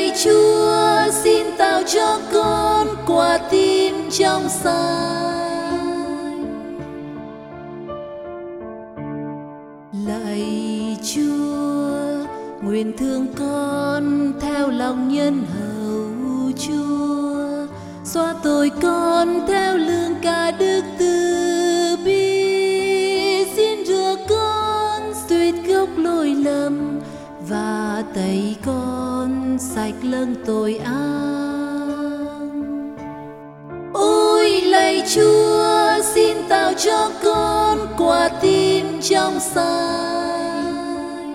lạy Chúa, xin tạo cho con quả tim trong xanh. Lạy Chúa, nguyện thương con theo lòng nhân hậu Chúa, xóa tội con theo lương cả đức từ bi. Xin rửa con suýt gốc lỗi lầm và tẩy con sạch lâng tội ác. Ôi lạy Chúa, xin tạo cho con quả tim trong xanh.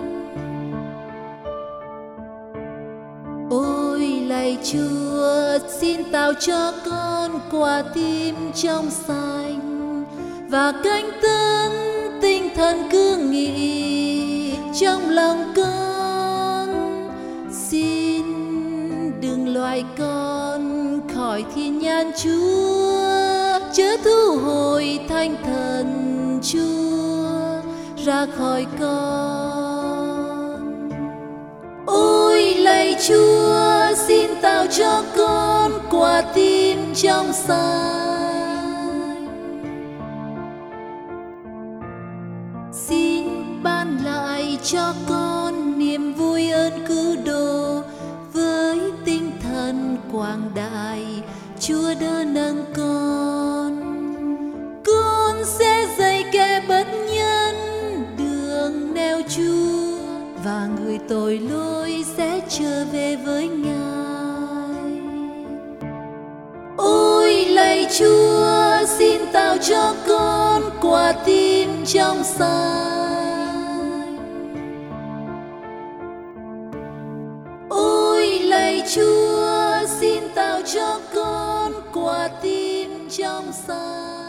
Ôi lạy Chúa, xin tạo cho con quả tim trong xanh và cánh tấn tinh thần cương nghị trong lòng con. Xin đừng loại con khỏi thiên nhãn Chúa, chớ thu hồi thanh thần Chúa ra khỏi con. Ôi lạy Chúa, xin tạo cho con quả tim trong xanh. Xin ban lại cho con niềm vui ơn cứu độ với tinh thần quảng đại. Chúa đỡ nâng con. Con sẽ dạy kẻ bất nhân đường nẻo Chúa, và người tội lỗi sẽ trở về với Ngài. Ôi lạy Chúa, xin tạo cho con quả tim trong xanh. Ôi lạy Chúa, xin tạo cho con quả tim trong xanh.